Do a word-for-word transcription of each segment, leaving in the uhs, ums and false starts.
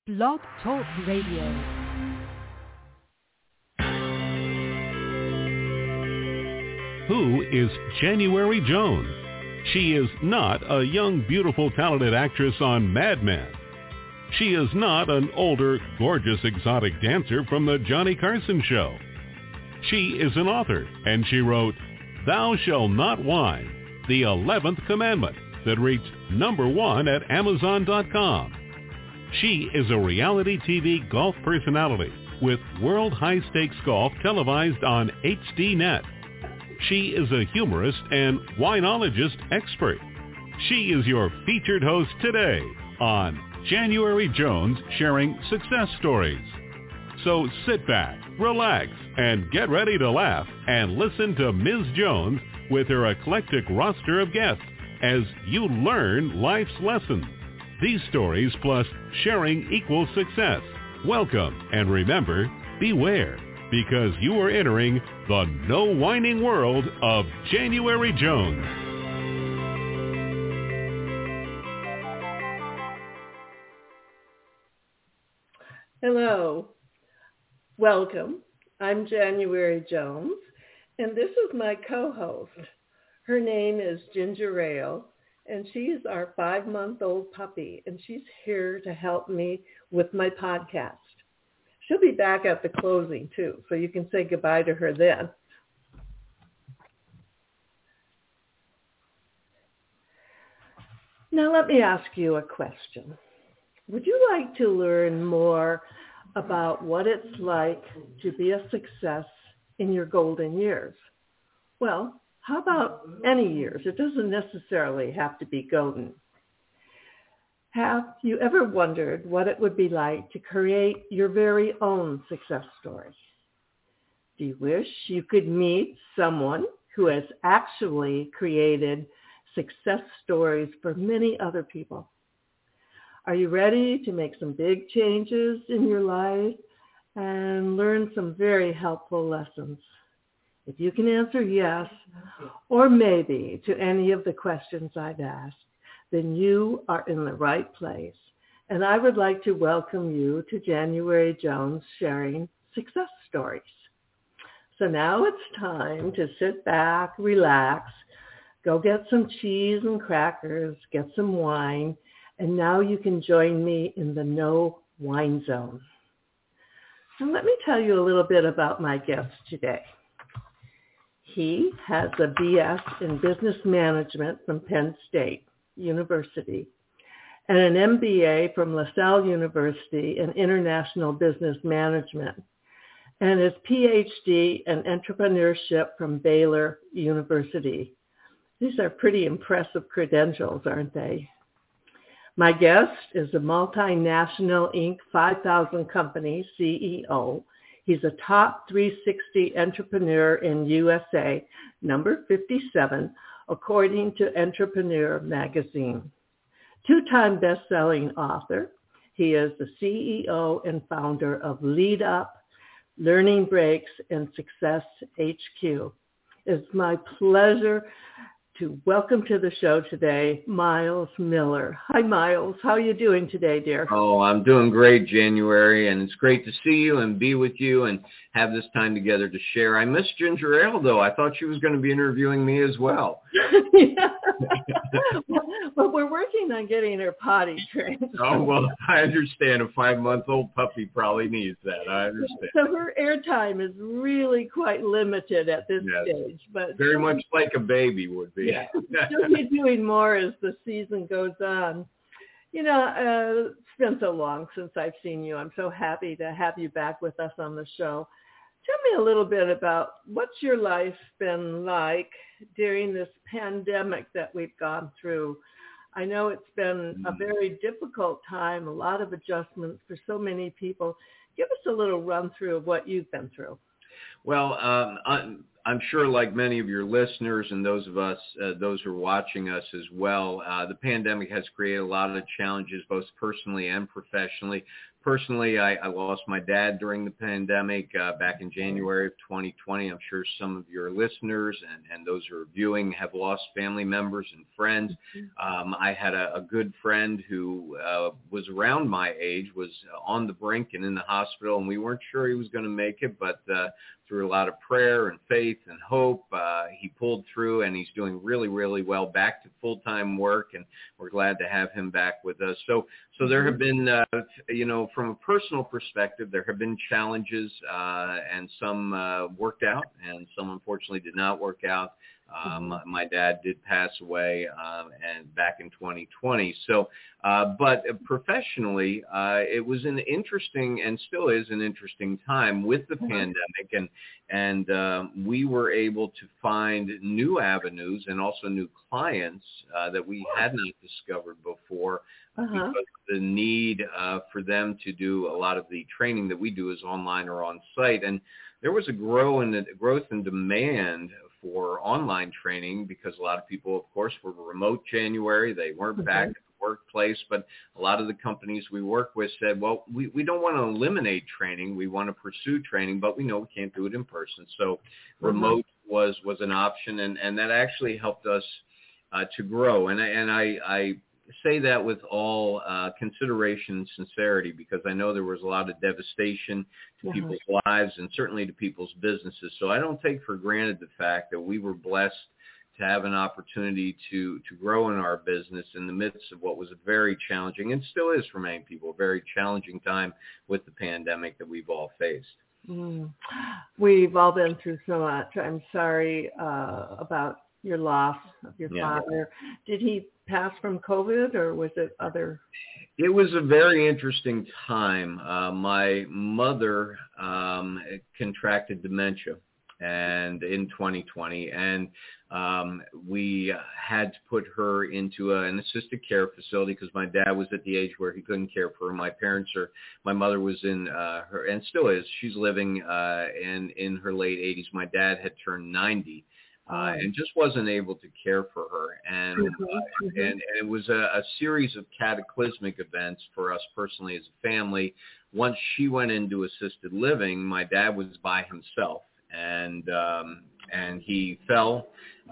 Blog Talk Radio. Who is January Jones? She is not a young, beautiful, talented actress on Mad Men. She is not an older, gorgeous, exotic dancer from the Johnny Carson show. She is an author, and she wrote, Thou Shalt Not Whine, the eleventh Commandment, that reached number one at Amazon dot com. She is a reality T V golf personality with World High Stakes Golf televised on H D net. She is a humorist and winologist expert. She is your featured host today on January Jones Sharing Success Stories. So sit back, relax, and get ready to laugh and listen to Miz Jones with her eclectic roster of guests as you learn life's lessons. These stories plus sharing equals success. Welcome, and remember, beware, because you are entering the no whining world of January Jones. Hello. Welcome. I'm January Jones, and this is my co-host. Her name is Ginger Ale, and she's our five-month-old puppy, and she's here to help me with my podcast. She'll be back at the closing, too, so you can say goodbye to her then. Now let me ask you a question. Would you like to learn more about what it's like to be a success in your golden years? Well, how about any years? It doesn't necessarily have to be golden. Have you ever wondered what it would be like to create your very own success story? Do you wish you could meet someone who has actually created success stories for many other people? Are you ready to make some big changes in your life and learn some very helpful lessons? If you can answer yes, or maybe to any of the questions I've asked, then you are in the right place. And I would like to welcome you to January Jones Sharing Success Stories. So now it's time to sit back, relax, go get some cheese and crackers, get some wine, and now you can join me in the no wine zone. So let me tell you a little bit about my guest today. He has a B S in business management from Penn State University and an M B A from LaSalle University in international business management and his P H D in entrepreneurship from Baylor University. These are pretty impressive credentials, aren't they? My guest is a multinational Incorporated five thousand company C E O. He's a top three sixty entrepreneur in U S A, number fifty-seven, according to Entrepreneur magazine. Two-time best-selling author, he is the C E O and founder of Lead Up, Learning Breaks, and Success H Q. It's my pleasure to welcome to the show today, Miles Miller. Hi, Miles. How are you doing today, dear? Oh, I'm doing great, January, and it's great to see you and be with you and have this time together to share. I missed Ginger Ale, though. I thought she was going to be interviewing me as well. Yeah. Well, we're working on getting her potty trained. Oh, well, I understand. A five-month-old puppy probably needs that. I understand. So her airtime is really quite limited at this yes. stage. But very much like a baby would be. Yeah. She'll be doing more as the season goes on. You know, uh, it's been so long since I've seen you. I'm so happy to have you back with us on the show. Tell me a little bit about what's your life been like during this pandemic that we've gone through. I know it's been a very difficult time, a lot of adjustments for so many people. Give us a little run through of what you've been through. Well, um, I'm sure like many of your listeners and those of us, uh, those who are watching us as well, uh, the pandemic has created a lot of challenges, both personally and professionally. Personally, I, I lost my dad during the pandemic uh, back in January of twenty twenty. I'm sure some of your listeners and, and those who are viewing have lost family members and friends. Um, I had a, a good friend who uh, was around my age, was on the brink and in the hospital, and we weren't sure he was going to make it, but uh, through a lot of prayer and faith and hope, uh, he pulled through, and he's doing really, really well, back to full-time work, and we're glad to have him back with us. So, so there have been, uh, you know, from a personal perspective, there have been challenges, uh, and some uh, worked out, and some unfortunately did not work out. Um, mm-hmm. My dad did pass away, uh, and back in twenty twenty. So, uh, but professionally, uh, it was an interesting, and still is an interesting time with the mm-hmm. pandemic, and and uh, we were able to find new avenues and also new clients uh, that we had not discovered before. Uh-huh. Because the need uh, for them to do a lot of the training that we do is online or on site, and there was a grow in growth in demand for online training because a lot of people, of course, were remote January. They weren't mm-hmm. back at the workplace, but a lot of the companies we work with said, well, we, we don't want to eliminate training. We want to pursue training, but we know we can't do it in person. So mm-hmm. remote was, was an option, and, and that actually helped us uh, to grow. And, I, and I, I say that with all uh, consideration and sincerity, because I know there was a lot of devastation to yeah. people's lives and certainly to people's businesses. So I don't take for granted the fact that we were blessed to have an opportunity to, to grow in our business in the midst of what was a very challenging, and still is for many people, a very challenging time with the pandemic that we've all faced. Mm. We've all been through so much. I'm sorry uh, about your loss of your yeah. father. Did he pass from COVID, or was it other? It was a very interesting time. Uh, my mother um, contracted dementia, and in twenty twenty, and um, we had to put her into a, an assisted care facility because my dad was at the age where he couldn't care for her. My parents are, my mother was in uh, her, and still is. She's living uh, in in her late eighties. My dad had turned ninety. Uh, and just wasn't able to care for her. And mm-hmm, uh, mm-hmm. and, and it was a, a series of cataclysmic events for us personally as a family. Once she went into assisted living, my dad was by himself, and um, and he fell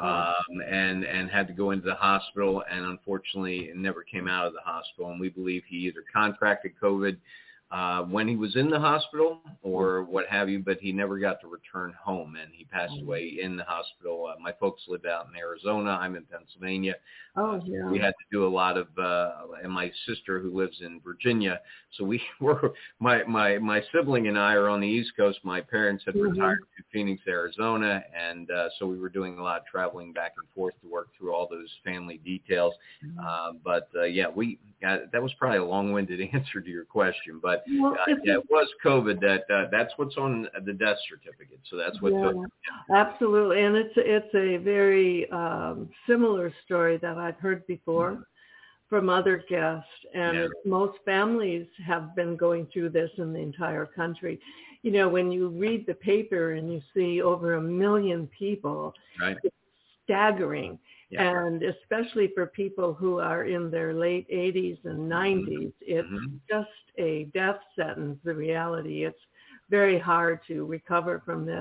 um, and, and had to go into the hospital, and unfortunately never came out of the hospital. And we believe he either contracted COVID Uh, when he was in the hospital or what have you, but he never got to return home, and he passed away in the hospital. Uh, my folks live out in Arizona. I'm in Pennsylvania. Oh, yeah. Uh, we had to do a lot of, uh, and my sister who lives in Virginia. So we were, my, my, my sibling and I are on the East Coast. My parents had mm-hmm. retired to Phoenix, Arizona, and uh, so we were doing a lot of traveling back and forth to work through all those family details. Mm-hmm. Uh, but uh, yeah, we uh, that was probably a long-winded answer to your question, but well, uh, yeah, it was COVID. That uh, that's what's on the death certificate. So that's what. Yeah, absolutely, and it's it's a very um, similar story that I've heard before mm-hmm. from other guests, and yeah. most families have been going through this in the entire country. You know, when you read the paper and you see over a million people, right. it's staggering. Yeah. And especially for people who are in their late eighties and nineties, it's mm-hmm. just a death sentence, the reality. It's very hard to recover from this.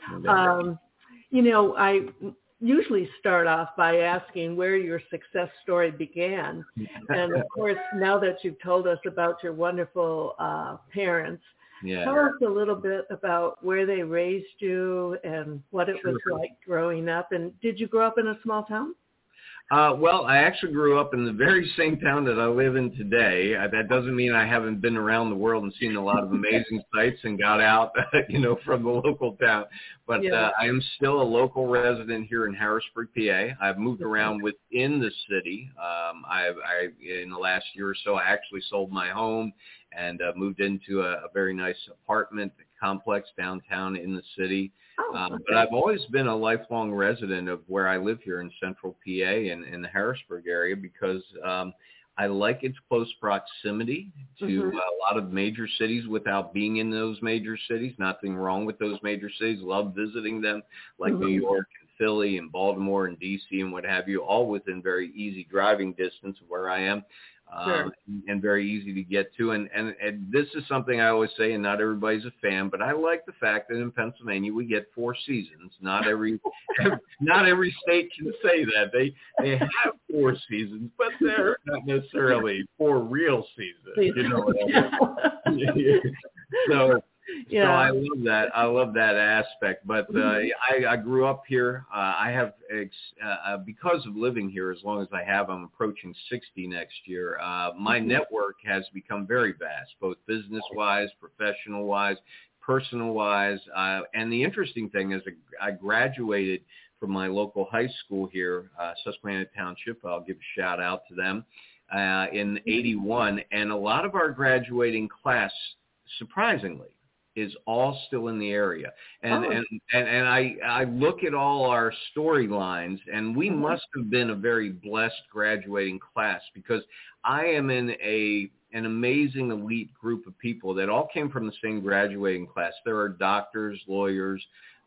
Um, you know, I usually start off by asking where your success story began. And of course, now that you've told us about your wonderful uh, parents, yeah. tell us a little bit about where they raised you and what it sure. was like growing up. And did you grow up in a small town? Uh, well, I actually grew up in the very same town that I live in today. Uh, that doesn't mean I haven't been around the world and seen a lot of amazing sights and got out, you know, from the local town. But yeah. uh, I am still a local resident here in Harrisburg, P A. I've moved around within the city. Um, I've, I, in the last year or so, I actually sold my home and uh, moved into a, a very nice apartment complex downtown in the city. Oh, um, okay. But I've always been a lifelong resident of where I live here in central P A and in the Harrisburg area because um, I like its close proximity to Mm-hmm. a lot of major cities without being in those major cities. Nothing wrong with those major cities. Love visiting them, like Mm-hmm. New York and Philly and Baltimore and D C and what have you, all within very easy driving distance of where I am. Sure. Um, and very easy to get to. And, and, and this is something I always say, and not everybody's a fan, but I like the fact that in Pennsylvania we get four seasons. Not every not every state can say that. They they have four seasons, but they're not necessarily four real seasons. You know what I mean? So Yeah. So I love that. I love that aspect. But uh, I, I grew up here. Uh, I have, ex- uh, because of living here as long as I have, I'm approaching sixty next year. Uh, my network has become very vast, both business-wise, professional-wise, personal-wise. Uh, and the interesting thing is I graduated from my local high school here, uh, Susquehanna Township. I'll give a shout out to them, uh, in eighty-one. And a lot of our graduating class, surprisingly, is all still in the area. And, Oh. and, and, and I, I look at all our storylines, and we Mm-hmm. must have been a very blessed graduating class, because I am in a an amazing elite group of people that all came from the same graduating class. There are doctors, lawyers,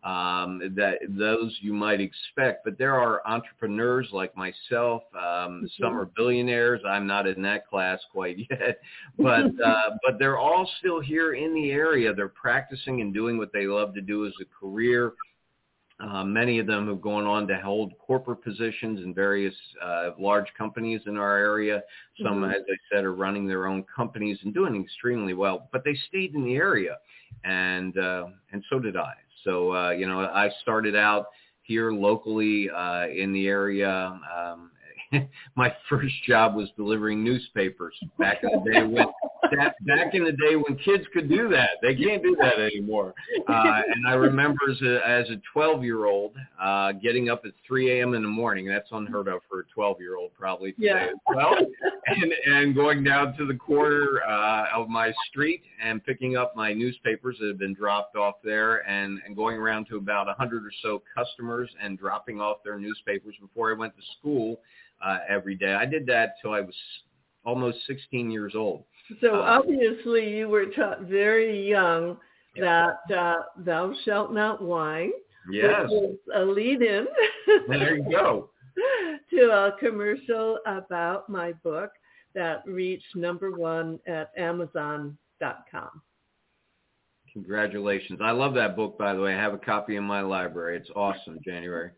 um, that those you might expect, but there are entrepreneurs like myself. Um, Mm-hmm. Some are billionaires. I'm not in that class quite yet, but uh, but they're all still here in the area. They're practicing and doing what they love to do as a career. Uh, many of them have gone on to hold corporate positions in various uh, large companies in our area. Some, Mhm. as I said, are running their own companies and doing extremely well. But they stayed in the area, and uh, and so did I. So, uh, you know, I started out here locally uh, in the area. Um, my first job was delivering newspapers back in the day when that, back in the day when kids could do that. They can't do that anymore. Uh, and I remember as a, as a twelve-year-old uh, getting up at three a.m. in the morning. That's unheard of for a twelve-year-old probably today Yeah. as well. And, and going down to the corner uh, of my street and picking up my newspapers that had been dropped off there, and, and going around to about one hundred or so customers and dropping off their newspapers before I went to school uh, every day. I did that till I was almost sixteen years old. So Uh, obviously you were taught very young that uh, thou shalt not whine. Yes. Which is a lead-in There you go. to a commercial about my book that reached number one at amazon dot com. Congratulations. I love that book, by the way. I have a copy in my library. It's awesome, January.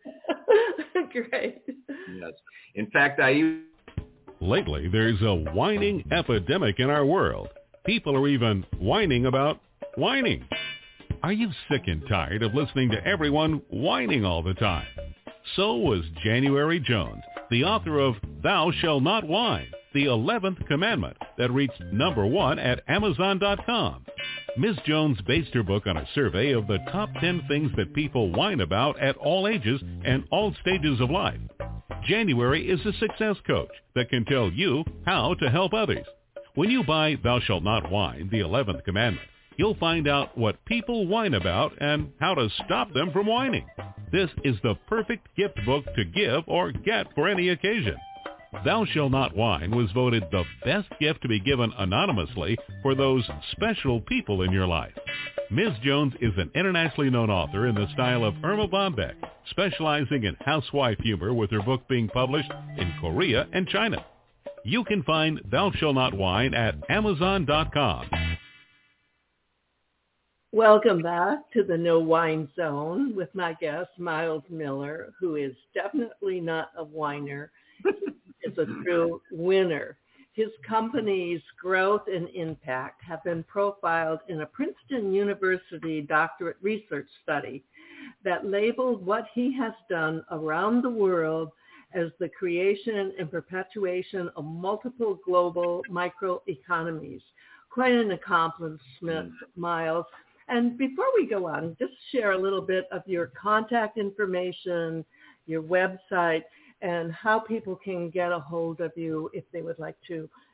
Great. Yes. In fact, I even... Lately, there's a whining epidemic in our world. People are even whining about whining. Are you sick and tired of listening to everyone whining all the time? So was January Jones, the author of Thou Shall Not Whine, the eleventh Commandment, that reached number one at amazon dot com. Miz Jones based her book on a survey of the top ten things that people whine about at all ages and all stages of life. January is a success coach that can tell you how to help others. When you buy Thou Shalt Not Whine, the eleventh Commandment, you'll find out what people whine about and how to stop them from whining. This is the perfect gift book to give or get for any occasion. Thou Shalt Not Whine was voted the best gift to be given anonymously for those special people in your life. Miz Jones is an internationally known author in the style of Irma Bombeck, specializing in housewife humor, with her book being published in Korea and China. You can find Thou Shalt Not Whine at amazon dot com. Welcome back to the No Wine Zone with my guest, Miles Miller, who is definitely not a whiner. Is a true winner. His company's growth and impact have been profiled in a Princeton University doctorate research study that labeled what he has done around the world as the creation and perpetuation of multiple global microeconomies. Quite an accomplishment, Miles. And before we go on, just share a little bit of your contact information, your website, and how people can get a hold of you if they would like to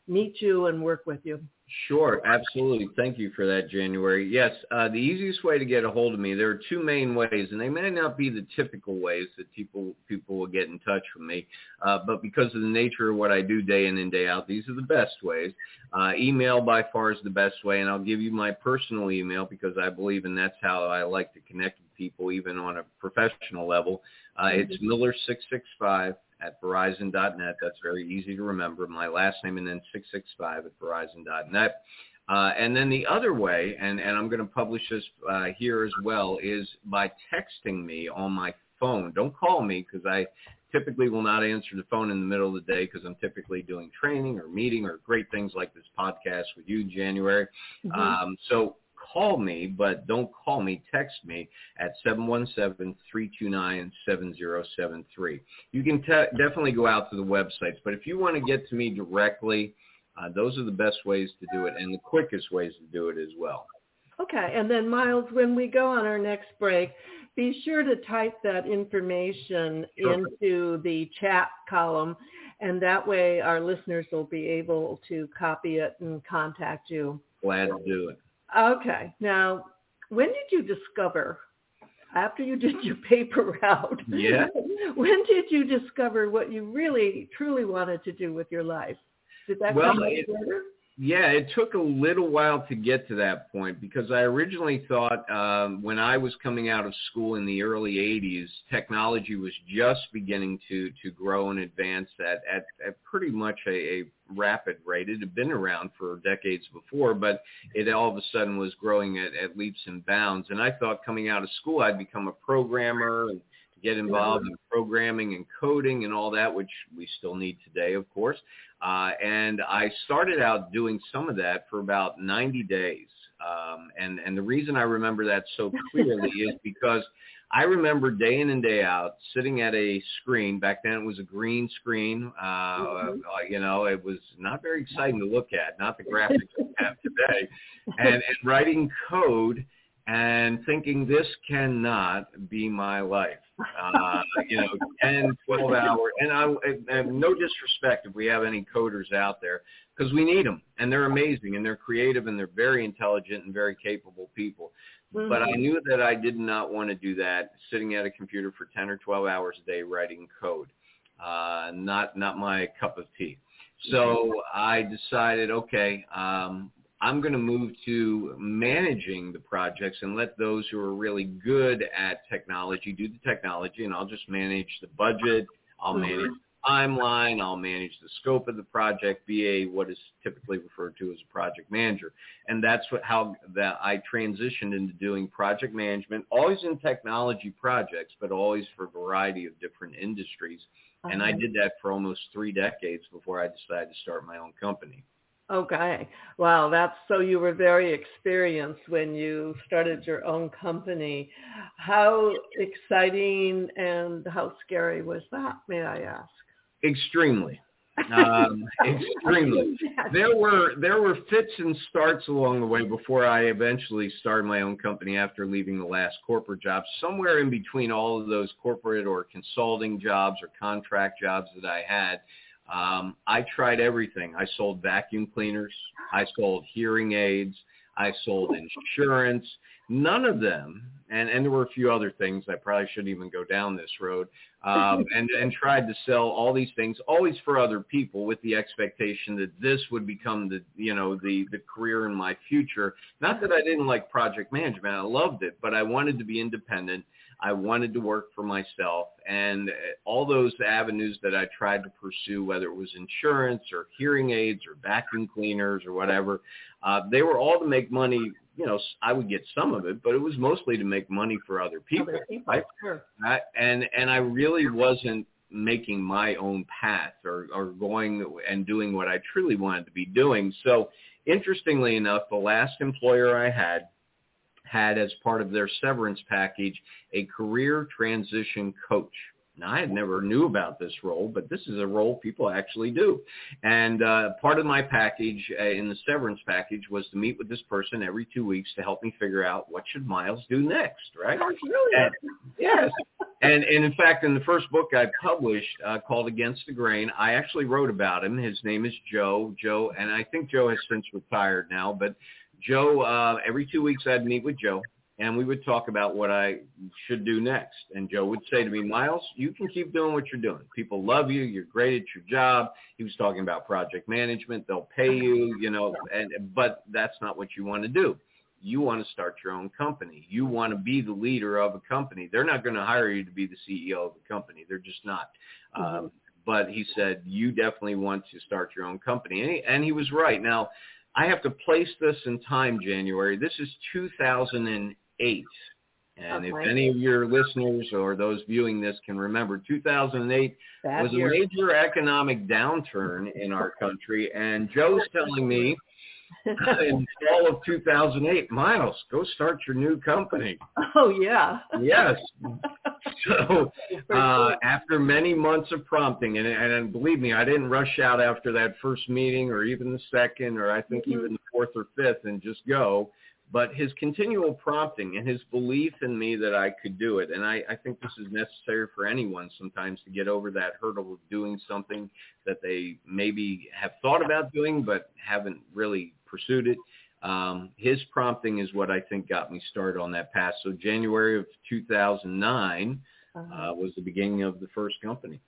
meet you and work with you? Sure, absolutely. Thank you for that, January. Yes, uh, the easiest way to get a hold of me, there are two main ways, and they may not be the typical ways that people people will get in touch with me, uh, but because of the nature of what I do day in and day out, these are the best ways. Uh, email by far is the best way, and I'll give you my personal email because I believe, and that's how I like to connect with people, even on a professional level. Uh, it's Miller six six five at Verizon dot net. That's very easy to remember. My last name and then six six five at Verizon dot net. Uh, and then the other way, and, and I'm going to publish this uh, here as well, is by texting me on my phone. Don't call me because I typically will not answer the phone in the middle of the day because I'm typically doing training or meeting or great things like this podcast with you, January. Mm-hmm. Um, so call me, but don't call me. Text me at seven one seven, three two nine, seven zero seven three. You can te- definitely go out to the websites, but if you want to get to me directly, uh, those are the best ways to do it and the quickest ways to do it as well. Okay, and then Miles, when we go on our next break, be sure to type that information sure. into the chat column, and that way our listeners will be able to copy it and contact you. Glad to do it. Okay. Now, when did you discover, after you did your paper route, yeah. when did you discover what you really, truly wanted to do with your life? Did that well, come it, later? Yeah, it took a little while to get to that point because I originally thought um, when I was coming out of school in the early eighties, technology was just beginning to, to grow and advance at, at, at pretty much a, a rapid rate. It had been around for decades before, but it all of a sudden was growing at, at leaps and bounds. And I thought coming out of school I'd become a programmer and get involved in programming and coding and all that, which we still need today, of course. Uh, and I started out doing some of that for about ninety days. Um, and, and the reason I remember that so clearly is because I remember day in and day out sitting at a screen. Back then it was a green screen. Uh, mm-hmm. uh, you know, it was not very exciting to look at, not the graphics we have today. And, and writing code and thinking this cannot be my life. Uh, you know, ten, twelve hours. And I, and no disrespect if we have any coders out there, because we need them. And they're amazing, and they're creative, and they're very intelligent and very capable people. Mm-hmm. But I knew that I did not want to do that, sitting at a computer for ten or twelve hours a day writing code. Uh, not not my cup of tea. So I decided, okay, um, I'm going to move to managing the projects and let those who are really good at technology do the technology, and I'll just manage the budget, I'll manage the timeline, I'll manage the scope of the project, be a what is typically referred to as a project manager. And that's what how that I transitioned into doing project management, always in technology projects, but always for a variety of different industries. Uh-huh. And I did that for almost three decades before I decided to start my own company. Okay. Wow. That's so you were very experienced when you started your own company. How exciting and how scary was that, may I ask? Extremely. Um, extremely. There were there were fits and starts along the way before I eventually started my own company after leaving the last corporate job. Somewhere in between all of those corporate or consulting jobs or contract jobs that I had, Um, I tried everything. I sold vacuum cleaners. I sold hearing aids. I sold insurance. None of them, and, and there were a few other things. I probably shouldn't even go down this road, um, and, and tried to sell all these things, always for other people with the expectation that this would become the, you know, the, the career in my future. Not that I didn't like project management. I loved it, but I wanted to be independent. I wanted to work for myself, and all those avenues that I tried to pursue, whether it was insurance or hearing aids or vacuum cleaners or whatever, uh, they were all to make money. You know, I would get some of it, but it was mostly to make money for other people. Other people, right? Sure. I, and and I really wasn't making my own path or, or going and doing what I truly wanted to be doing. So interestingly enough, the last employer I had had as part of their severance package a career transition coach. Now, I had never knew about this role, but this is a role people actually do. And uh, part of my package uh, in the severance package was to meet with this person every two weeks to help me figure out what should Miles do next, right? That's brilliant. And, yes. And, and in fact, in the first book I published uh, called Against the Grain, I actually wrote about him. His name is Joe. Joe, and I think Joe has since retired now, but Joe, uh, every two weeks I'd meet with Joe, and we would talk about what I should do next. And Joe would say to me, Miles, you can keep doing what you're doing. People love you. You're great at your job. He was talking about project management. They'll pay you, you know, and but that's not what you want to do. You want to start your own company. You want to be the leader of a company. They're not going to hire you to be the C E O of a company. They're just not. Mm-hmm. Um, but he said, you definitely want to start your own company. And he, and he was right. Now, I have to place this in time, January. This is two thousand eight. And okay. If any of your listeners or those viewing this can remember, two thousand eight that was year. a major economic downturn in our country. And Joe's telling me in fall of two thousand eight, Miles, go start your new company. Oh, yeah. Yes. So uh, after many months of prompting, and, and believe me, I didn't rush out after that first meeting or even the second or I think mm-hmm. even the fourth or fifth and just go. But his continual prompting and his belief in me that I could do it, and I, I think this is necessary for anyone sometimes to get over that hurdle of doing something that they maybe have thought about doing but haven't really pursued it. Um, his prompting is what I think got me started on that path. So January of two thousand nine uh, was the beginning of the first company.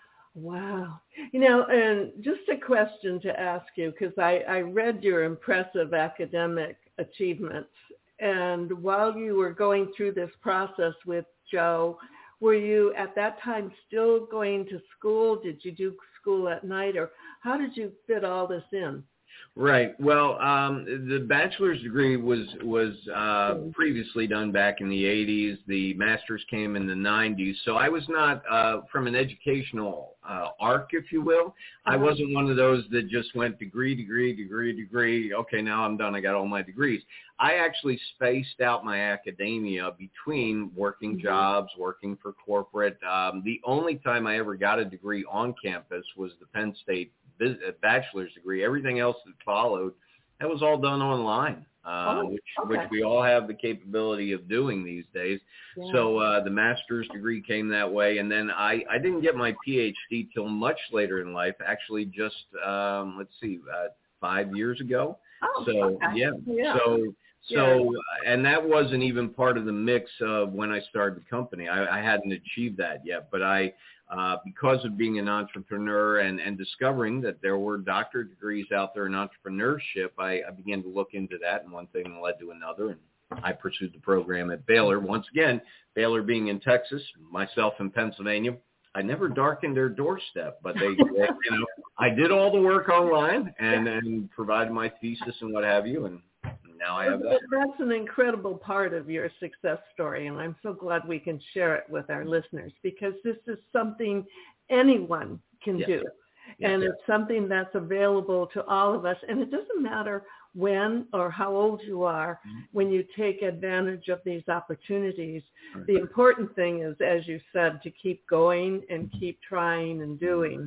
Wow. You know, and just a question to ask you, because I, I read your impressive academic achievements. And while you were going through this process with Joe, were you at that time still going to school? Did you do school at night? Or how did you fit all this in? Right. Well, um, the bachelor's degree was was uh, previously done back in the eighties. The master's came in the nineties. So I was not uh, from an educational uh, arc, if you will. I wasn't one of those that just went degree, degree, degree, degree. Okay, now I'm done. I got all my degrees. I actually spaced out my academia between working mm-hmm. jobs, working for corporate. Um, the only time I ever got a degree on campus was the Penn State bachelor's degree. Everything else that followed, that was all done online, uh, oh, which, okay. which we all have the capability of doing these days. Yeah. So uh, the master's degree came that way. And then I, I didn't get my P H D till much later in life, actually just, um, let's see, uh, five years ago. Oh, so, okay. yeah. yeah. So, so, yeah. and that wasn't even part of the mix of when I started the company. I, I hadn't achieved that yet, but I, Uh, because of being an entrepreneur and, and discovering that there were doctorate degrees out there in entrepreneurship, I, I began to look into that, and one thing led to another, and I pursued the program at Baylor. Once again, Baylor being in Texas, myself in Pennsylvania, I never darkened their doorstep, but they, they you know, I did all the work online and, and provided my thesis and what have you, and now I have that. That's an incredible part of your success story, and I'm so glad we can share it with our listeners, because this is something anyone can yes. do. Yes, and yes. it's something that's available to all of us. And it doesn't matter when or how old you are mm-hmm. when you take advantage of these opportunities. Right. The important thing is, as you said, to keep going and keep trying and doing.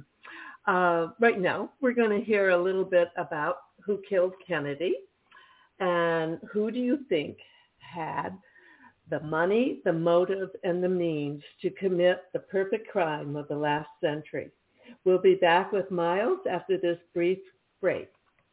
Uh, right now, we're going to hear a little bit about Who Killed Kennedy. And who do you think had the money, the motive, and the means to commit the perfect crime of the last century? We'll be back with Miles after this brief break.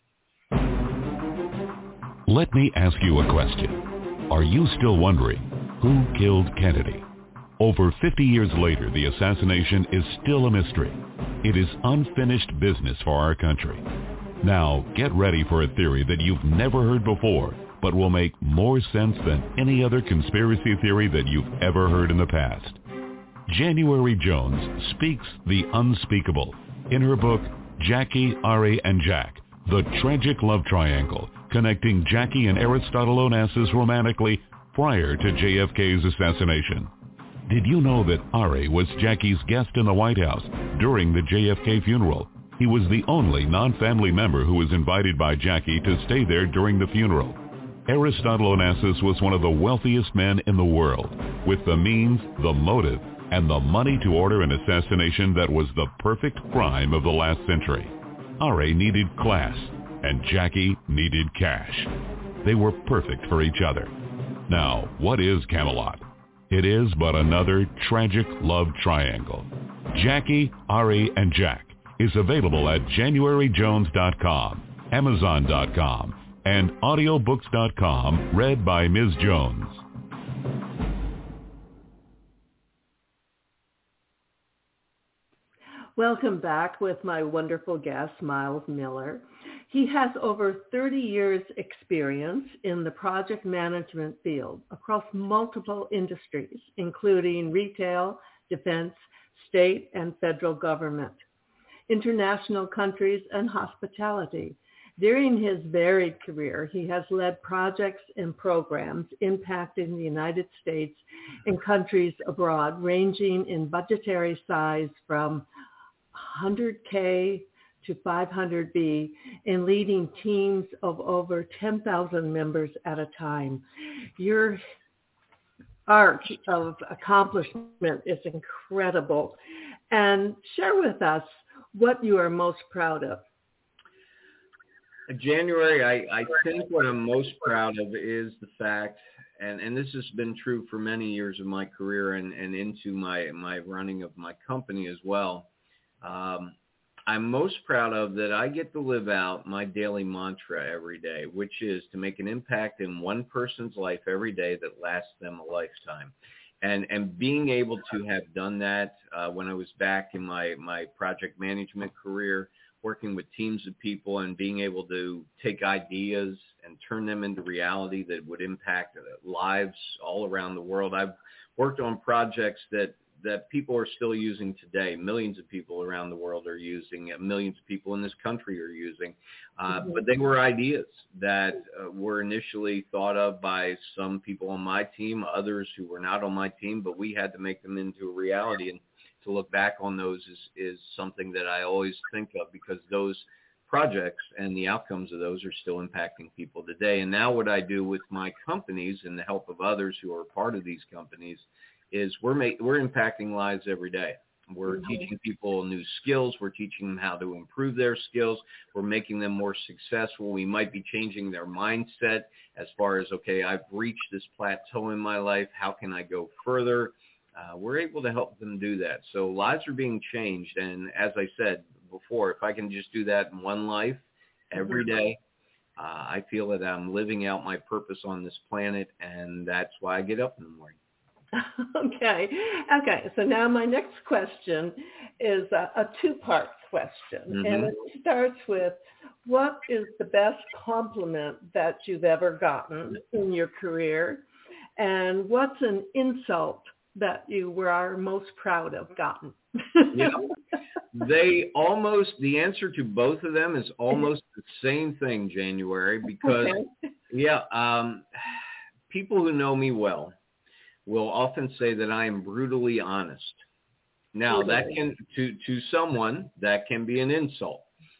Let me ask you a question. Are you still wondering who killed Kennedy? Over fifty years later, the assassination is still a mystery. It is unfinished business for our country. Now, get ready for a theory that you've never heard before, but will make more sense than any other conspiracy theory that you've ever heard in the past. January Jones speaks the unspeakable in her book, Jackie, Ari, and Jack, The Tragic Love Triangle, connecting Jackie and Aristotle Onassis romantically prior to J F K's assassination. Did you know that Ari was Jackie's guest in the White House during the J F K funeral? He was the only non-family member who was invited by Jackie to stay there during the funeral. Aristotle Onassis was one of the wealthiest men in the world, with the means, the motive, and the money to order an assassination that was the perfect crime of the last century. R A needed class, and Jackie needed cash. They were perfect for each other. Now, what is Camelot? It is but another tragic love triangle. Jackie, Ari, and Jack is available at January Jones dot com, Amazon dot com, and audiobooks dot com, read by Miz Jones. Welcome back with my wonderful guest, Miles Miller. He has over thirty years experience in the project management field across multiple industries, including retail, defense, state and federal government, international countries, and hospitality. During his varied career, he has led projects and programs impacting the United States and countries abroad, ranging in budgetary size from one hundred K to five hundred B, and leading teams of over ten thousand members at a time. Your arc of accomplishment is incredible. And share with us what you are most proud of. January, I, I think what I'm most proud of is the fact, and, and this has been true for many years of my career and, and into my, my running of my company as well. Um, I'm most proud of that I get to live out my daily mantra every day, which is to make an impact in one person's life every day that lasts them a lifetime. And and being able to have done that uh, when I was back in my, my project management career, working with teams of people and being able to take ideas and turn them into reality that would impact lives all around the world. I've worked on projects that that people are still using today. Millions of people around the world are using, millions of people in this country are using. Uh, mm-hmm. But they were ideas that uh, were initially thought of by some people on my team, others who were not on my team, but we had to make them into a reality. And to look back on those is, is something that I always think of, because those projects and the outcomes of those are still impacting people today. And now what I do with my companies and the help of others who are part of these companies is we're make, we're impacting lives every day. We're mm-hmm. teaching people new skills. We're teaching them how to improve their skills. We're making them more successful. We might be changing their mindset as far as, okay, I've reached this plateau in my life. How can I go further? Uh, we're able to help them do that. So lives are being changed. And as I said before, if I can just do that in one life every day, uh, I feel that I'm living out my purpose on this planet. And that's why I get up in the morning. Okay. Okay. So now my next question is a, a two-part question. Mm-hmm. And it starts with, what is the best compliment that you've ever gotten in your career? And what's an insult that you were most proud of gotten? Yeah. They almost, the answer to both of them is almost the same thing, January, because, okay. yeah, um, people who know me well will often say that I am brutally honest. Now, okay. that can, to, to someone, that can be an insult.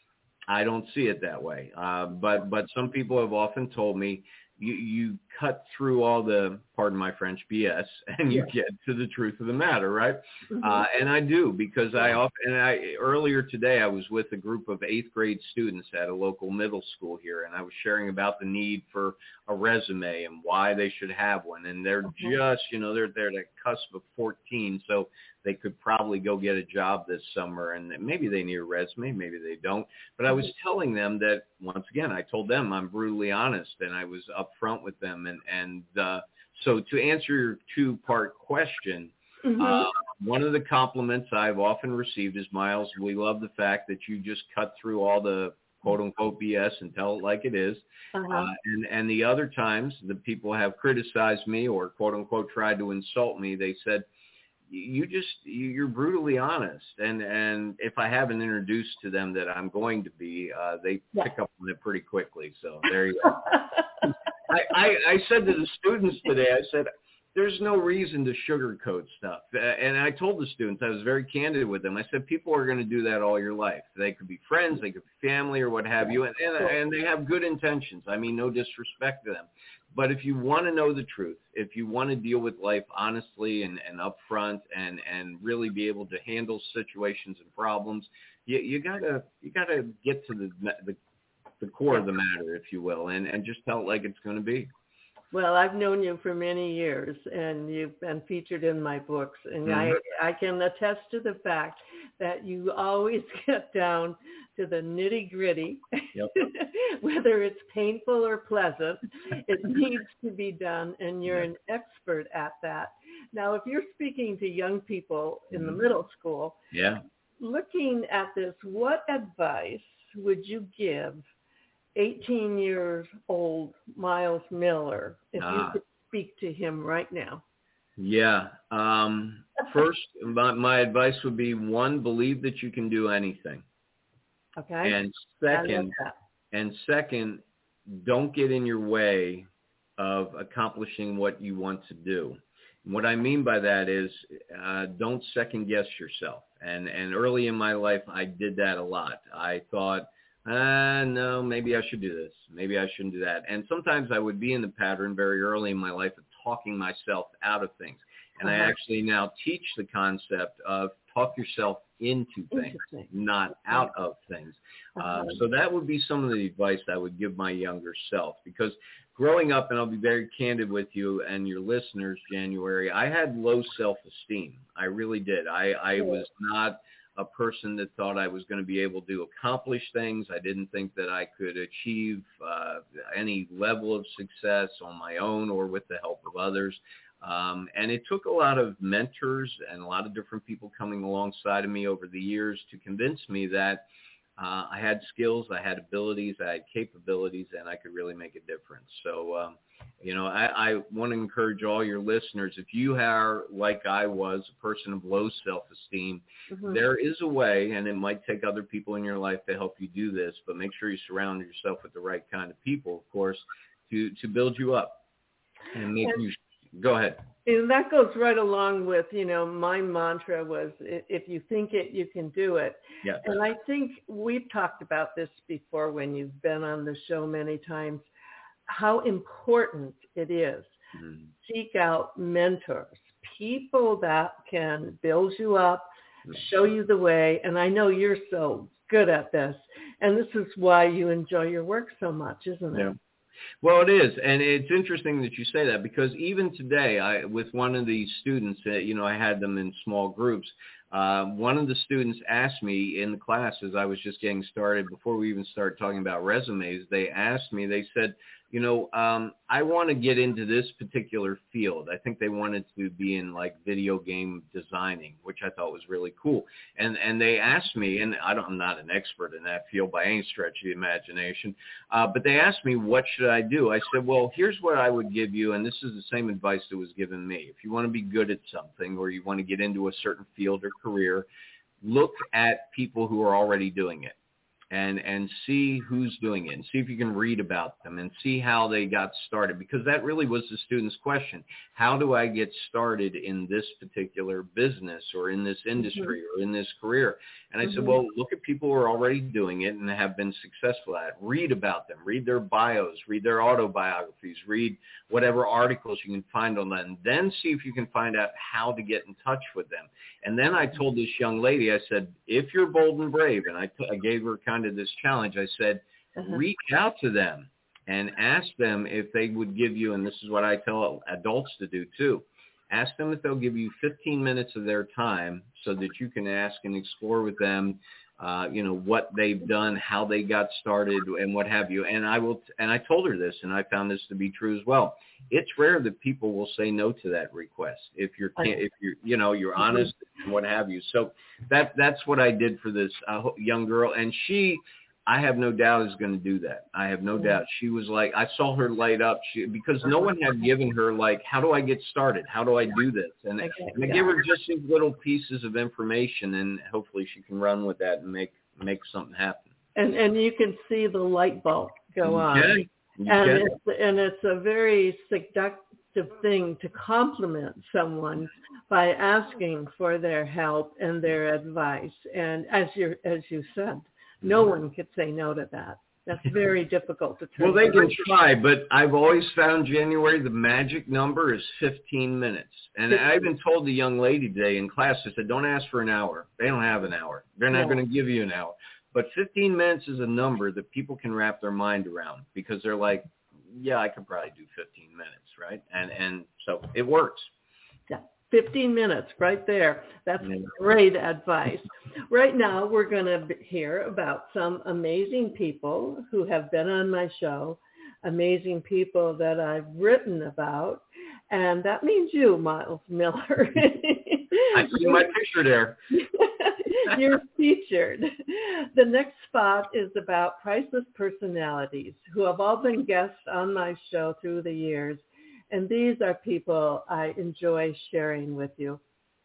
I don't see it that way. Uh, but, but some people have often told me, you, you cut through all the, pardon my French, B S, and you yeah. get to the truth of the matter, right? Mm-hmm. Uh, and I do, because I often, and I, earlier today, I was with a group of eighth grade students at a local middle school here, and I was sharing about the need for a resume and why they should have one. And they're mm-hmm. just, you know, they're, they're at the cusp of fourteen, so they could probably go get a job this summer, and maybe they need a resume, maybe they don't. But I was telling them that, once again, I told them I'm brutally honest, and I was upfront with them. And, and uh, so to answer your two-part question, mm-hmm. uh, one of the compliments I've often received is, Miles, we love the fact that you just cut through all the quote-unquote B S and tell it like it is. Uh-huh. Uh, and, and the other times that people have criticized me or quote-unquote tried to insult me, they said, you just, you're brutally honest. And, and if I haven't introduced to them that I'm going to be, uh, they yeah. pick up on it pretty quickly. So there you go. I, I, I said to the students today, I said, there's no reason to sugarcoat stuff. Uh, and I told the students, I was very candid with them. I said, people are going to do that all your life. They could be friends, they could be family or what have you, and, and, and they have good intentions. I mean, no disrespect to them. But if you want to know the truth, if you want to deal with life honestly and, and upfront and, and really be able to handle situations and problems, you, you gotta you gotta get to the the, the core of the matter, if you will, and, and just tell it like it's going to be. Well, I've known you for many years, and you've been featured in my books, and mm-hmm. I, I can attest to the fact that you always get down to the nitty-gritty. Yep. Whether it's painful or pleasant, it needs to be done, and you're yep. an expert at that. Now, if you're speaking to young people in mm-hmm. the middle school, yeah. looking at this, what advice would you give eighteen years old Miles Miller, if ah. you could speak to him right now? Yeah. Um, first, my, my advice would be, one, believe that you can do anything. Okay. And second, and second, don't get in your way of accomplishing what you want to do. What I mean by that is uh, don't second guess yourself. And, and early in my life, I did that a lot. I thought, Uh, no, maybe I should do this. Maybe I shouldn't do that. And sometimes I would be in the pattern very early in my life of talking myself out of things. And uh-huh. I actually now teach the concept of talk yourself into things, not out of things. Uh-huh. Uh, so that would be some of the advice I would give my younger self. Because growing up, and I'll be very candid with you and your listeners, January, I had low self-esteem. I really did. I, I was not a person that thought I was going to be able to accomplish things. I didn't think that I could achieve uh, any level of success on my own or with the help of others. Um, and it took a lot of mentors and a lot of different people coming alongside of me over the years to convince me that uh, I had skills, I had abilities, I had capabilities, and I could really make a difference. So, um, you know, I, I want to encourage all your listeners, if you are, like I was, a person of low self-esteem, mm-hmm. there is a way, and it might take other people in your life to help you do this, but make sure you surround yourself with the right kind of people, of course, to, to build you up and make and, you – go ahead. And that goes right along with, you know, my mantra was, if you think it, you can do it. Yeah. And I think we've talked about this before when you've been on the show many times, how important it is. Mm-hmm. Seek out mentors, people that can build you up, mm-hmm. show you the way. And I know you're so good at this. And this is why you enjoy your work so much, isn't it? Yeah. Well, it is. And it's interesting that you say that, because even today, I, with one of the students, uh, you know, I had them in small groups. Uh, one of the students asked me in the class, as I was just getting started, before we even started talking about resumes, they asked me, they said, you know, um, I want to get into this particular field. I think they wanted to be in like video game designing, which I thought was really cool. And and they asked me, and I don't, I'm not an expert in that field by any stretch of the imagination, uh, but they asked me, what should I do? I said, well, here's what I would give you, and this is the same advice that was given me. If you want to be good at something, or you want to get into a certain field or career, look at people who are already doing it. And and see who's doing it, and see if you can read about them, and see how they got started, because that really was the student's question. How do I get started in this particular business, or in this industry, mm-hmm. or in this career? And I mm-hmm. said, well, look at people who are already doing it and have been successful at it. Read about them. Read their bios. Read their autobiographies. Read whatever articles you can find on that, and then see if you can find out how to get in touch with them. And then I told this young lady, I said, if you're bold and brave, and I, t- I gave her kind of this challenge, I said, uh-huh. reach out to them and ask them if they would give you, and this is what I tell adults to do too, ask them if they'll give you fifteen minutes of their time so that you can ask and explore with them, uh, you know, what they've done, how they got started, and what have you. And I will, t- and I told her this, and I found this to be true as well. It's rare that people will say no to that request if you're, if you're, you know, you're honest and what have you. So that that's what I did for this uh, young girl, and she, I have no doubt, is going to do that. I have no doubt. She was like, I saw her light up, she, because no one had given her like, how do I get started? How do I do this? And, okay, and I yeah. gave her just these little pieces of information, and hopefully she can run with that and make make something happen. And and you can see the light bulb go on. Okay. And it's, and it's a very seduct, positive thing to compliment someone by asking for their help and their advice. And as you as you said, no one could say no to that. That's very difficult to turn. Well, they can try, but I've always found, January, the magic number is fifteen minutes. And I even told the young lady today in class, I said, don't ask for an hour. They don't have an hour. They're not no. going to give you an hour. But fifteen minutes is a number that people can wrap their mind around because they're like, yeah, I could probably do fifteen minutes, right? And and so it works. Yeah, fifteen minutes right there. That's yeah. great advice. Right now, we're going to hear about some amazing people who have been on my show, amazing people that I've written about, and that means you, Miles Miller. I see my picture there. You're featured. The next spot is about priceless personalities who have all been guests on my show through the years, and these are people I enjoy sharing with you.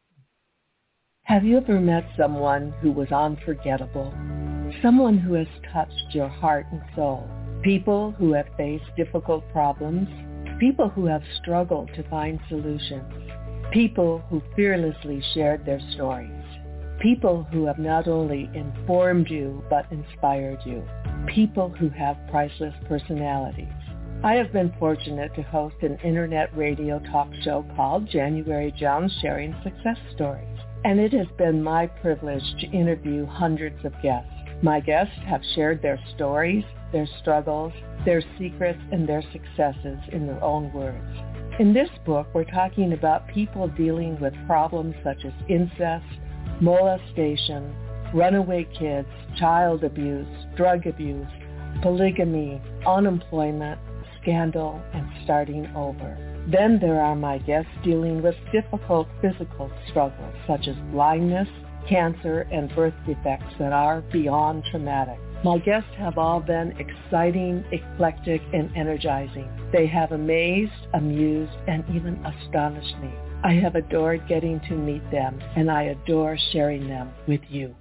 Have you ever met someone who was unforgettable? Someone who has touched your heart and soul? People who have faced difficult problems? People who have struggled to find solutions? People who fearlessly shared their stories? People who have not only informed you but inspired you? People who have priceless personalities? I have been fortunate to host an internet radio talk show called January Jones Sharing Success Stories. And it has been my privilege to interview hundreds of guests. My guests have shared their stories, their struggles, their secrets, and their successes in their own words. In this book, we're talking about people dealing with problems such as incest, molestation, runaway kids, child abuse, drug abuse, polygamy, unemployment, scandal, and starting over. Then there are my guests dealing with difficult physical struggles such as blindness, cancer, and birth defects that are beyond traumatic. My guests have all been exciting, eclectic, and energizing. They have amazed, amused, and even astonished me. I have adored getting to meet them, and I adore sharing them with you.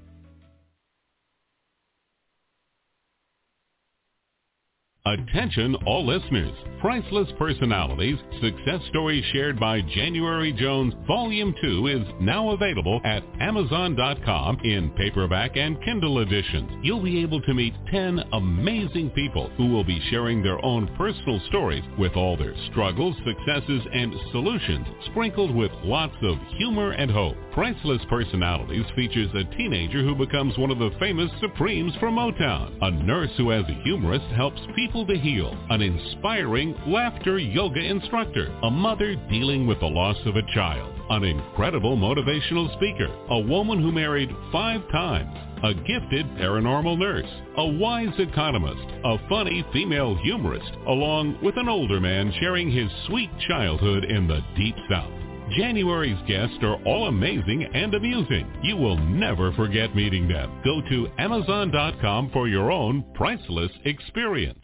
Attention all listeners. Priceless Personalities, Success Stories Shared by January Jones, Volume two is now available at Amazon dot com in paperback and Kindle editions. You'll be able to meet ten amazing people who will be sharing their own personal stories with all their struggles, successes, and solutions, sprinkled with lots of humor and hope. Priceless Personalities features a teenager who becomes one of the famous Supremes from Motown, a nurse who as a humorist helps people to heal, an inspiring laughter yoga instructor, a mother dealing with the loss of a child, an incredible motivational speaker, a woman who married five times, a gifted paranormal nurse, a wise economist, a funny female humorist, along with an older man sharing his sweet childhood in the Deep South. January's guests are all amazing and amusing. You will never forget meeting them. Go to Amazon dot com for your own priceless experience.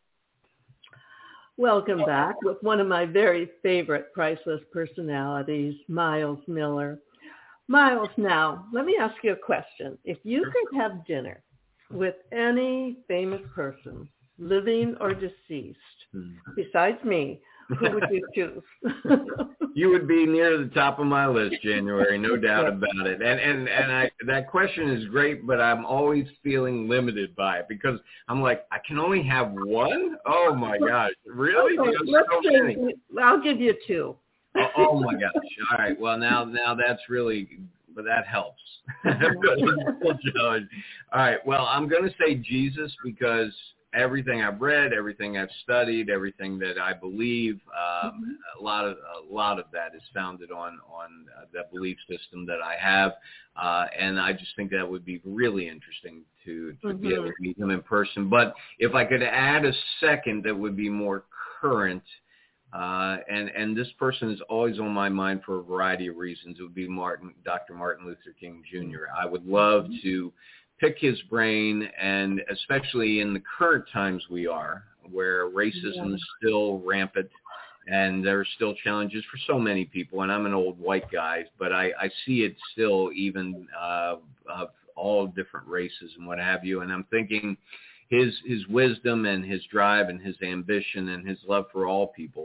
Welcome back with one of my very favorite priceless personalities, Miles Miller. Miles, now, let me ask you a question. If you could have dinner with any famous person, living or deceased, besides me, who would you choose? You would be near the top of my list, January, no doubt about it. And and and I, that question is great, but I'm always feeling limited by it because I'm like, I can only have one? Oh my gosh, really? Okay, let's so many. I'll give you two. Oh, oh my gosh! All right, well now now that's really, but that helps. All right, well I'm going to say Jesus because everything I've read, everything I've studied, everything that I believe, um, mm-hmm. a lot of a lot of that is founded on on uh, that belief system that I have, uh, and I just think that would be really interesting to, to mm-hmm. be able to meet him in person. But if I could add a second that would be more current, uh, and and this person is always on my mind for a variety of reasons, it would be Martin, Doctor Martin Luther King Junior I would love mm-hmm. to pick his brain, and especially in the current times we are, where racism yeah. is still rampant, and there are still challenges for so many people. And I'm an old white guy, but I, I see it still even uh, of all different races and what have you. And I'm thinking his his wisdom and his drive and his ambition and his love for all people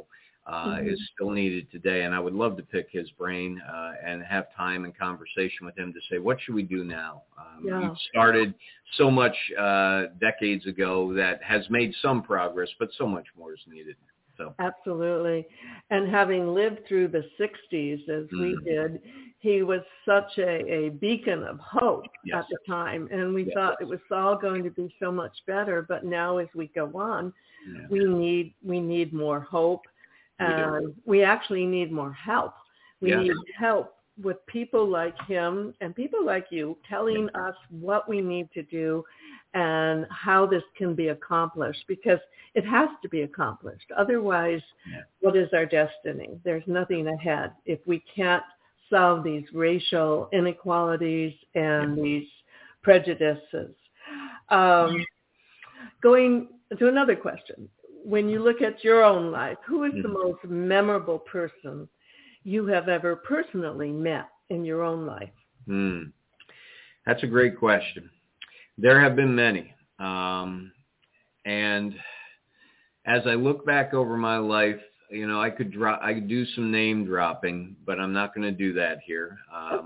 uh, mm-hmm. is still needed today. And I would love to pick his brain uh, and have time and conversation with him to say, what should we do now? Um, Yeah. You started so much uh, decades ago that has made some progress, but so much more is needed. So absolutely. And having lived through the sixties as mm. we did, he was such a, a beacon of hope yes. at the time. And we yes. thought it was all going to be so much better. But now as we go on, yeah. we need we need more hope. And we, we actually need more help. We yeah. need help with people like him and people like you telling yeah. us what we need to do and how this can be accomplished, because it has to be accomplished. Otherwise, yeah. what is our destiny? There's nothing ahead if we can't solve these racial inequalities and yeah. these prejudices. Um, going to another question. When you look at your own life, who is mm-hmm. the most memorable person you have ever personally met in your own life? Mm. That's a great question. There have been many. Um, and as I look back over my life, you know, I could drop, I could do some name dropping, but I'm not going to do that here. Um,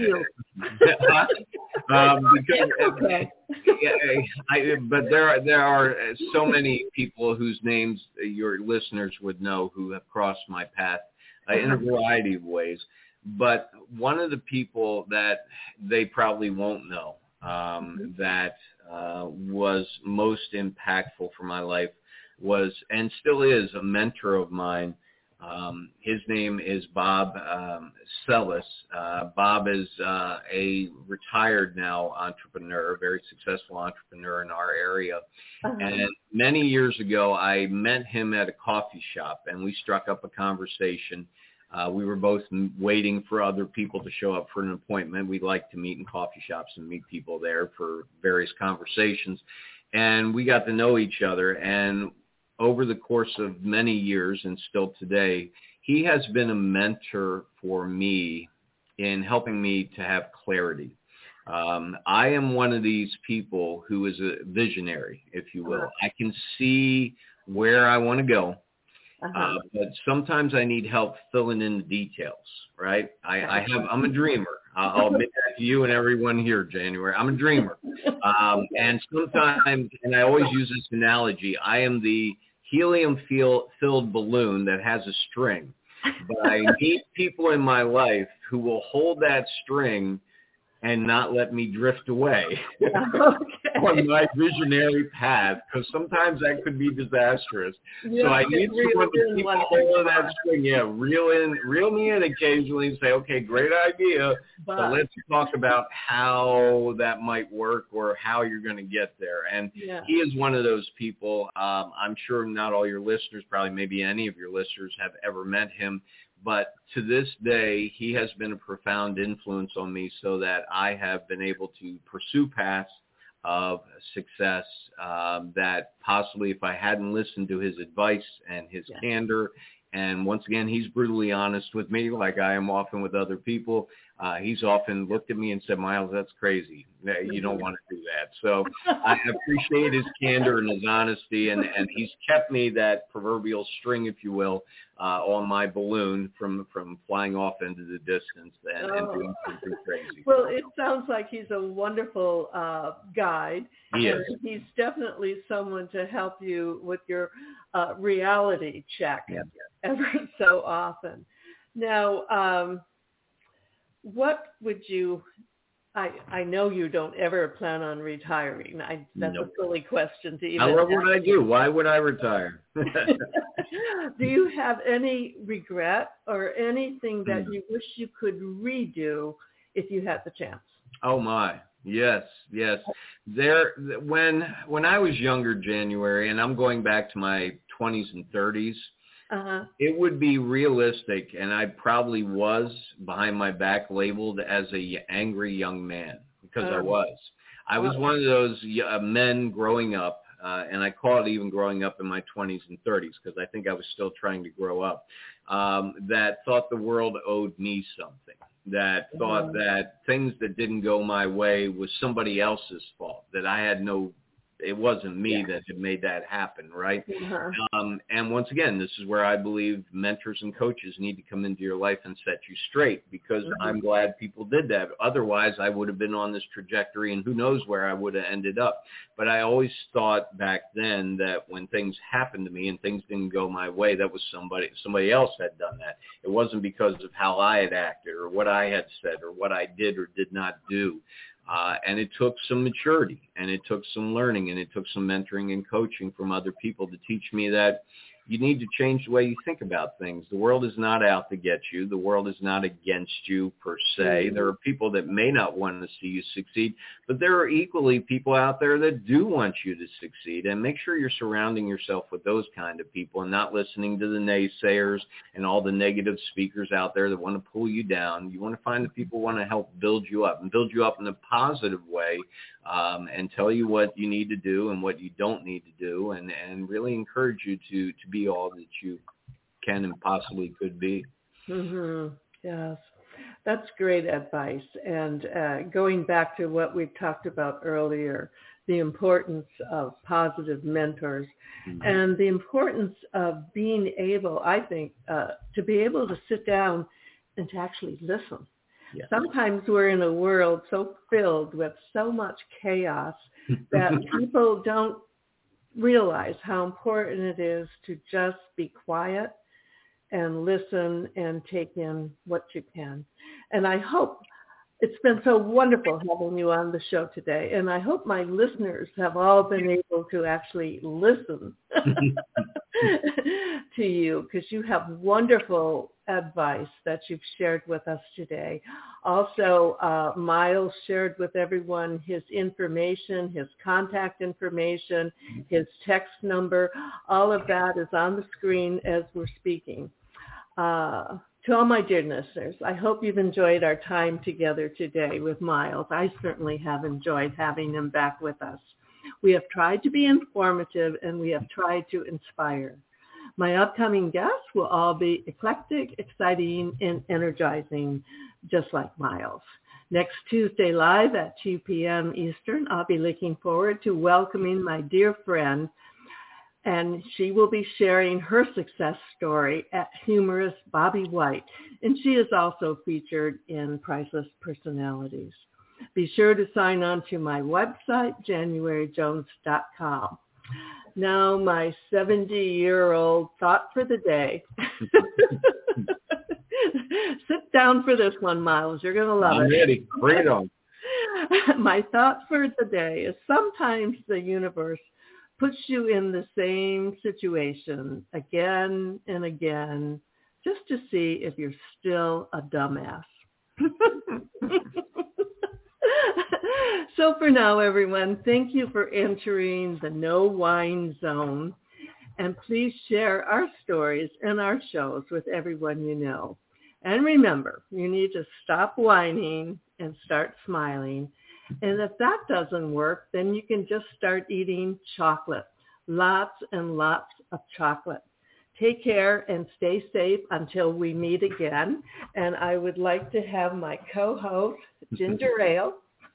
um, because, okay. I, but there are, there are so many people whose names your listeners would know who have crossed my path uh, in a variety of ways. But one of the people that they probably won't know um, mm-hmm. that uh, was most impactful for my life was, and still is, a mentor of mine. Um, his name is Bob um, Sellis. Uh, Bob is uh, a retired now entrepreneur, a very successful entrepreneur in our area. Uh-huh. And many years ago, I met him at a coffee shop, and we struck up a conversation. Uh, we were both waiting for other people to show up for an appointment. We like to meet in coffee shops and meet people there for various conversations. And we got to know each other. And over the course of many years and still today, he has been a mentor for me in helping me to have clarity. Um, I am one of these people who is a visionary, if you will. I can see where I want to go. Uh-huh. Uh, but sometimes I need help filling in the details, right? I, I have, I'm a dreamer. I'll admit that to you and everyone here, January. I'm a dreamer. Um, and sometimes, and I always use this analogy, I am the helium-filled balloon that has a string. But I need people in my life who will hold that string and not let me drift away okay. on my visionary path, because sometimes that could be disastrous. Yeah, so I need someone to keep hold of that string. Yeah, reel in, reel me in occasionally and say, okay, great idea, but, but let's talk about how that might work or how you're going to get there. And yeah. he is one of those people. Um, I'm sure not all your listeners, probably maybe any of your listeners have ever met him. But to this day, he has been a profound influence on me so that I have been able to pursue paths of success um, that possibly if I hadn't listened to his advice and his yeah. candor, and once again, he's brutally honest with me like I am often with other people. Uh, he's often looked at me and said, Miles, that's crazy. You don't want to do that. So I appreciate his candor and his honesty, and, and he's kept me that proverbial string, if you will, uh, on my balloon from, from flying off into the distance and, oh. and doing something crazy. Well, it sounds like he's a wonderful uh, guide. He is. And he's definitely someone to help you with your uh, reality check yeah. ever so often. Now, um, what would you, I, I know you don't ever plan on retiring. I, that's nope. a silly question to even ask. What would I do? Why would I retire? Do you have any regret or anything that you wish you could redo if you had the chance? Oh, my. Yes, yes. There, when when I was younger, January, and I'm going back to my twenties and thirties, Uh-huh. it would be realistic, and I probably was behind my back labeled as a angry young man, because oh. I was. I was oh. one of those uh, men growing up, uh, and I call it even growing up in my twenties and thirties, because I think I was still trying to grow up, um, that thought the world owed me something, that mm-hmm. thought that things that didn't go my way was somebody else's fault, that I had no it wasn't me yeah. that had made that happen, right? Uh-huh. Um, and once again, this is where I believe mentors and coaches need to come into your life and set you straight, because mm-hmm. I'm glad people did that. Otherwise, I would have been on this trajectory, and who knows where I would have ended up. But I always thought back then that when things happened to me and things didn't go my way, that was somebody somebody else had done that. It wasn't because of how I had acted or what I had said or what I did or did not do. Uh, and it took some maturity, and it took some learning, and it took some mentoring and coaching from other people to teach me that you need to change the way you think about things. The world is not out to get you. The world is not against you per se. Mm-hmm. There are people that may not want to see you succeed, but there are equally people out there that do want you to succeed. And make sure you're surrounding yourself with those kind of people and not listening to the naysayers and all the negative speakers out there that want to pull you down. You want to find the people who want to help build you up and build you up in a positive way, um, and tell you what you need to do and what you don't need to do, and, and really encourage you to, to be all that you can and possibly could be. Mm-hmm. Yes, that's great advice. And uh, going back to what we talked about earlier, the importance of positive mentors, mm-hmm. and the importance of being able, I think, uh, to be able to sit down and to actually listen. Yes. Sometimes we're in a world so filled with so much chaos that people don't realize how important it is to just be quiet and listen and take in what you can. And I hope it's been so wonderful having you on the show today. And I hope my listeners have all been able to actually listen to you, because you have wonderful advice that you've shared with us today. Also, uh, Miles shared with everyone his information, his contact information, his text number. All of that is on the screen as we're speaking. Uh, to all my dear listeners, I hope you've enjoyed our time together today with Miles. I certainly have enjoyed having him back with us. We have tried to be informative, and we have tried to inspire. My upcoming guests will all be eclectic, exciting, and energizing, just like Miles. Next Tuesday live at two p.m. Eastern, I'll be looking forward to welcoming my dear friend, and she will be sharing her success story at humorist Bobby White, and she is also featured in Priceless Personalities. Be sure to sign on to my website, january jones dot com. Now, my seventy-year-old thought for the day. Sit down for this one, Miles. You're going to love I'm it. I'm ready. Bring it on. My thought for the day is sometimes the universe puts you in the same situation again and again just to see if you're still a dumbass. So for now, everyone, thank you for entering the No Whine Zone. And please share our stories and our shows with everyone you know. And remember, you need to stop whining and start smiling. And if that doesn't work, then you can just start eating chocolate. Lots and lots of chocolate. Take care and stay safe until we meet again. And I would like to have my co-host, Ginger Ale,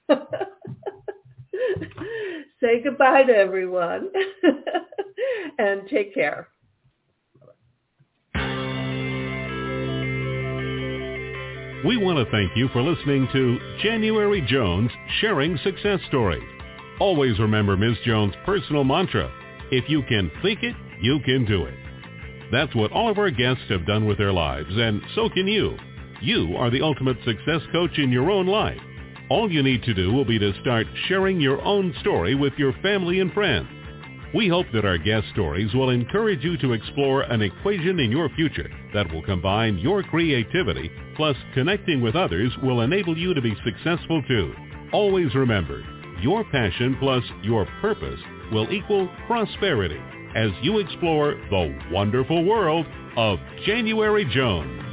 say goodbye to everyone and take care. We want to thank you for listening to January Jones Sharing Success Stories. Always remember Miz Jones' personal mantra, if you can think it, you can do it. That's what all of our guests have done with their lives, and so can you. You are the ultimate success coach in your own life. All you need to do will be to start sharing your own story with your family and friends. We hope that our guest stories will encourage you to explore an equation in your future that will combine your creativity plus connecting with others will enable you to be successful too. Always remember, your passion plus your purpose will equal prosperity as you explore the wonderful world of January Jones.